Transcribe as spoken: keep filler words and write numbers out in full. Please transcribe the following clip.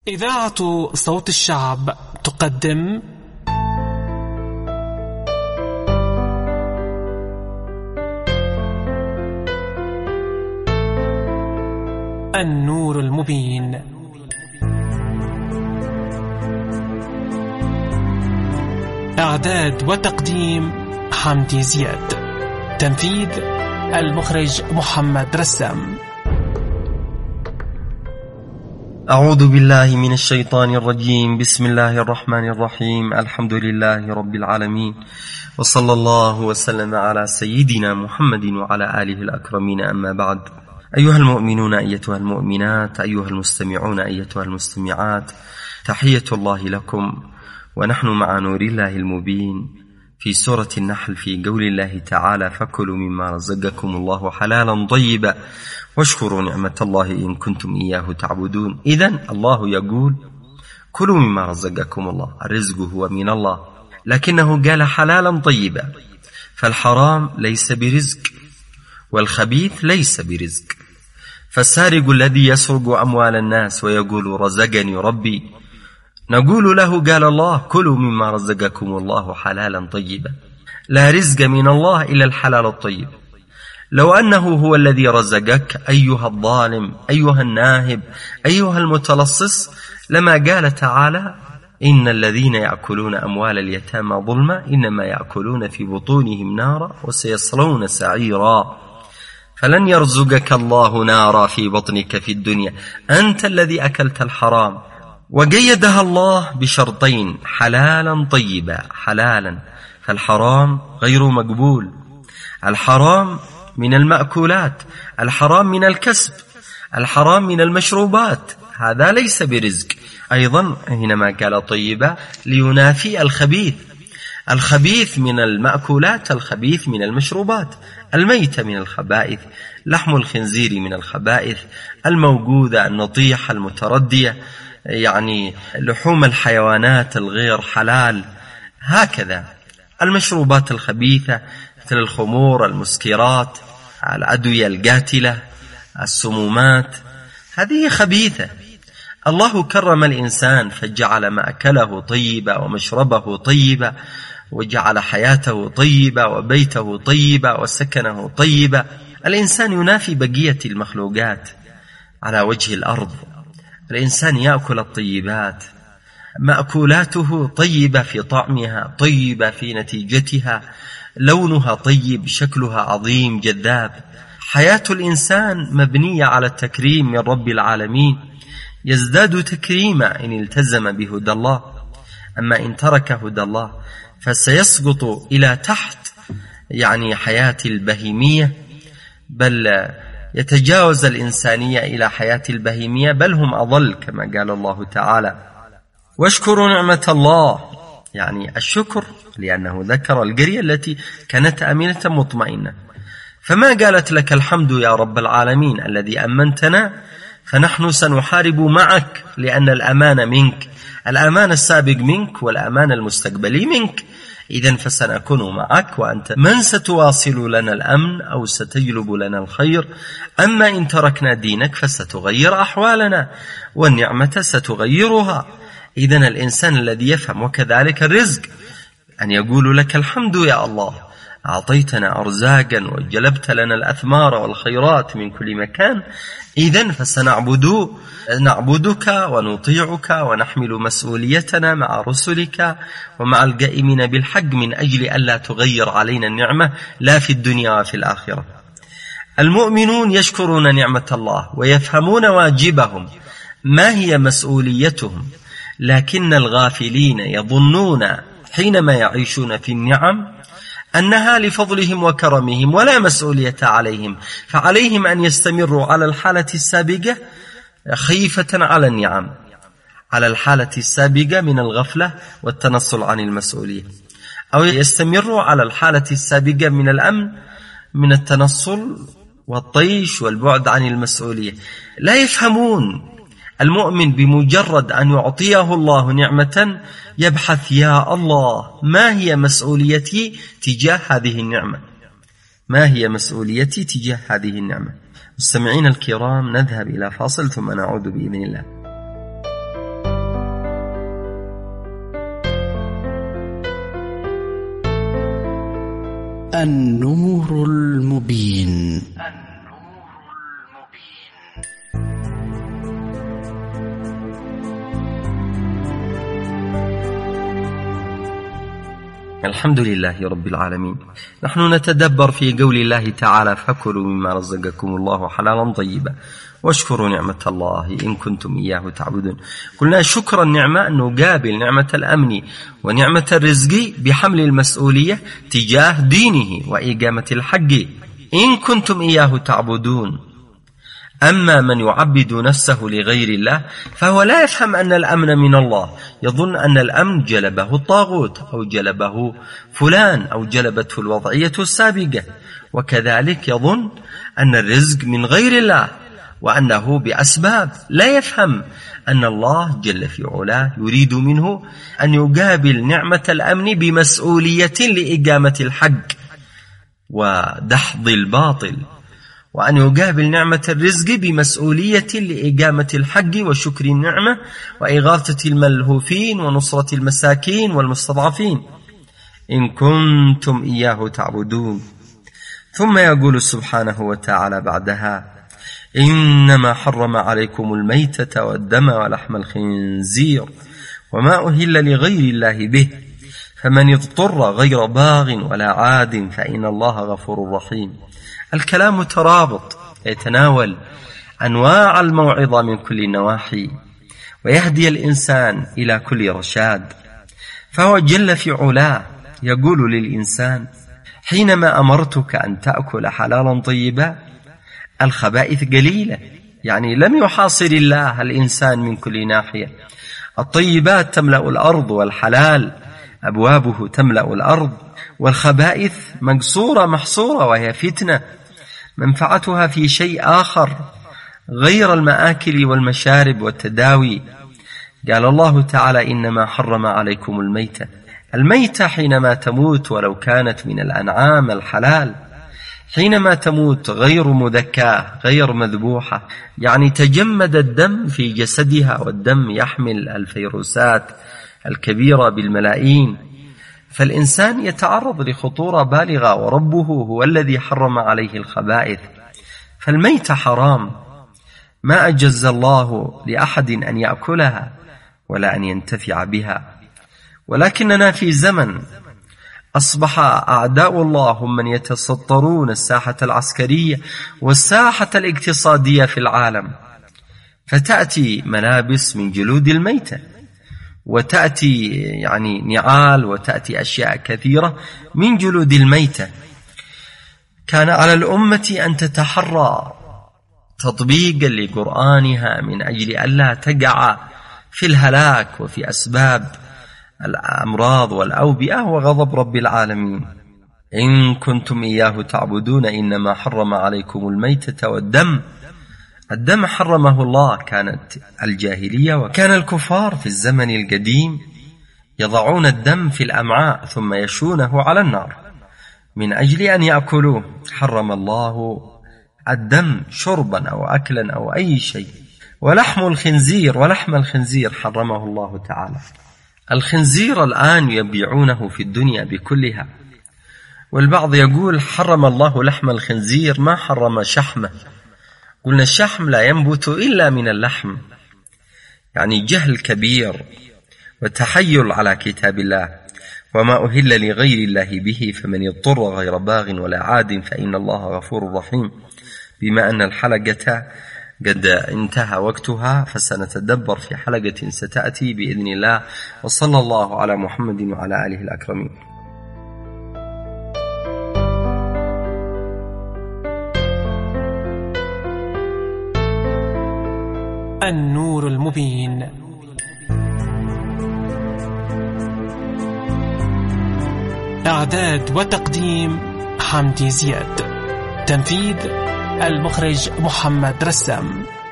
إذاعة صوت الشعب تقدم النور المبين. إعداد وتقديم حمدي زياد. تنفيذ المخرج محمد رسام. أعوذ بالله من الشيطان الرجيم. بسم الله الرحمن الرحيم. الحمد لله رب العالمين، وصلى الله وسلم على سيدنا محمد وعلى آله الأكرمين. أما بعد، أيها المؤمنون أيتها المؤمنات، أيها المستمعون أيتها المستمعات، تحية الله لكم، ونحن مع نور الله المبين في سورة النحل في قول الله تعالى: فكلوا مما رزقكم الله حلالا طيبا واشكروا نعمة الله إن كنتم إياه تعبدون. إذن الله يقول: كلوا مما رزقكم الله. الرزق هو من الله، لكنه قال حلالا طيبا، فالحرام ليس برزق والخبيث ليس برزق. فالسارق الذي يسرق أموال الناس ويقول رزقني ربي، نقول له قال الله: كلوا مما رزقكم الله حلالا طيبا. لا رزق من الله إلا الحلال الطيب. لو أنه هو الذي رزقك أيها الظالم، أيها الناهب، أيها المتلصص، لما قال تعالى: إن الذين يأكلون أموال اليتامى ظلما إنما يأكلون في بطونهم نارا وسيصلون سعيرا. فلن يرزقك الله نارا في بطنك في الدنيا، أنت الذي أكلت الحرام. وقيدها الله بشرطين: حلالا طيبا. حلالا، فالحرام غير مقبول. الحرام من المأكولات، الحرام من الكسب، الحرام من المشروبات، هذا ليس برزق. أيضا حينما قال طيبا لينافي الخبيث. الخبيث من المأكولات، الخبيث من المشروبات، الميت من الخبائث، لحم الخنزير من الخبائث، الموجودة النطيحة المتردية، يعني لحوم الحيوانات الغير حلال. هكذا المشروبات الخبيثة مثل الخمور، المسكرات، الأدوية القاتلة، السمومات، هذه خبيثة. الله كرم الإنسان فجعل مأكله طيبا ومشربه طيبا، وجعل حياته طيبة وبيته طيبة وسكنه طيبة. الإنسان ينافي بقية المخلوقات على وجه الأرض. الإنسان يأكل الطيبات، مأكولاته طيبة في طعمها، طيبة في نتيجتها، لونها طيب، شكلها عظيم جذاب. حياة الإنسان مبنية على التكريم من رب العالمين، يزداد تكريما إن التزم بهدى الله. أما إن ترك هدى الله فسيسقط إلى تحت يعني حياة البهيمية، بل يتجاوز الإنسانية إلى حياة البهيمية، بل هم أضل، كما قال الله تعالى: واشكروا نعمة الله. يعني الشكر، لأنه ذكر القرية التي كانت آمنة مطمئنة. فما قالت لك الحمد يا رب العالمين الذي أمنتنا، فنحن سنحارب معك، لأن الأمان منك، الأمان السابق منك والأمان المستقبلي منك. إذن فسنكون معك، وأنت من ستواصل لنا الأمن أو ستجلب لنا الخير. أما إن تركنا دينك فستغير أحوالنا، والنعمة ستغيرها. إذن الإنسان الذي يفهم، وكذلك الرزق، أن يقول لك الحمد يا الله، أعطيتنا أرزاقا وجلبت لنا الأثمار والخيرات من كل مكان. إذن فسنعبد نعبدك ونطيعك ونحمل مسؤوليتنا مع رسلك ومع القائمين بالحق، من أجل ألا تغير علينا النعمة لا في الدنيا وفي الآخرة. المؤمنون يشكرون نعمة الله ويفهمون واجبهم، ما هي مسؤوليتهم، لكن الغافلين يظنون حينما يعيشون في النعم أنها لفضلهم وكرمهم ولا مسؤولية عليهم، فعليهم أن يستمروا على الحالة السابقة خيفة على النعم، على الحالة السابقة من الغفلة والتنصل عن المسؤولية، أو يستمروا على الحالة السابقة من الأمن من التنصل والطيش والبعد عن المسؤولية. لا يفهمون. المؤمن بمجرد أن يعطيه الله نعمة يبحث: يا الله، ما هي مسؤوليتي تجاه هذه النعمة؟ ما هي مسؤوليتي تجاه هذه النعمة؟ مستمعين الكرام، نذهب إلى فاصل ثم نعود بإذن الله. النور المبين. الحمد لله رب العالمين. نحن نتدبر في قول الله تعالى: فكلوا مما رزقكم الله حلالا طيبا واشكروا نعمة الله إن كنتم إياه تعبدون. قلنا شكر النعمة أن نقابل نعمة الأمن ونعمة الرزق بحمل المسؤولية تجاه دينه وإقامة الحق إن كنتم إياه تعبدون. أما من يعبد نفسه لغير الله فهو لا يفهم أن الأمن من الله، يظن أن الأمن جلبه الطاغوت أو جلبه فلان أو جلبته الوضعية السابقة، وكذلك يظن أن الرزق من غير الله وأنه بأسباب. لا يفهم أن الله جل في علاه يريد منه أن يقابل نعمة الأمن بمسؤولية لإقامة الحق ودحض الباطل، وأن يقابل نعمة الرزق بمسؤولية لإقامة الحق وشكر النعمة وإغاثة الملهوفين ونصرة المساكين والمستضعفين إن كنتم إياه تعبدون. ثم يقول سبحانه وتعالى بعدها: إنما حرم عليكم الميتة والدم ولحم الخنزير وما أهل لغير الله به فمن اضطر غير باغ ولا عاد فإن الله غفور رحيم. الكلام مترابط يتناول أنواع الموعظة من كل النواحي ويهدي الإنسان إلى كل رشاد. فهو جل في علاه يقول للإنسان: حينما أمرتك أن تأكل حلالا طيبا الخبائث قليلة، يعني لم يحاصر الله الإنسان من كل ناحية. الطيبات تملأ الأرض والحلال أبوابه تملأ الأرض، والخبائث مقصورة محصورة وهي فتنة منفعتها في شيء آخر غير المآكل والمشارب والتداوي. قال الله تعالى: إنما حرم عليكم الميتة. الميتة حينما تموت ولو كانت من الأنعام الحلال، حينما تموت غير مذكاة غير مذبوحة، يعني تجمد الدم في جسدها، والدم يحمل الفيروسات الكبيرة بالملايين، فالإنسان يتعرض لخطورة بالغة، وربه هو الذي حرم عليه الخبائث. فالميت حرام، ما أجز الله لأحد أن يأكلها ولا أن ينتفع بها. ولكننا في زمن أصبح أعداء الله هم من يتسطرون الساحة العسكرية والساحة الاقتصادية في العالم، فتأتي ملابس من جلود الميتة، وتأتي يعني نعال، وتأتي أشياء كثيرة من جلود الميتة. كان على الأمة أن تتحرى تطبيقا لقرآنها من أجل ألا تقع في الهلاك وفي أسباب الأمراض والأوبئة وغضب رب العالمين. إن كنتم إياه تعبدون إنما حرم عليكم الميتة والدم. الدم حرمه الله، كانت الجاهلية وكان الكفار في الزمن القديم يضعون الدم في الأمعاء ثم يشونه على النار من أجل أن يأكلوه. حرم الله الدم شربا أو أكلا أو أي شيء. ولحم الخنزير، ولحم الخنزير حرمه الله تعالى. الخنزير الآن يبيعونه في الدنيا بكلها، والبعض يقول حرم الله لحم الخنزير ما حرم شحمه. قلنا الشحم لا ينبت إلا من اللحم، يعني جهل كبير وتحيل على كتاب الله. وما أهل لغير الله به فمن اضطر غير باغ ولا عاد فإن الله غفور رحيم. بما أن الحلقة قد انتهى وقتها فسنتدبر في حلقة ستأتي بإذن الله، وصلى الله على محمد وعلى آله الأكرمين. النور المبين. إعداد وتقديم حمدي زياد. تنفيذ المخرج محمد رسام.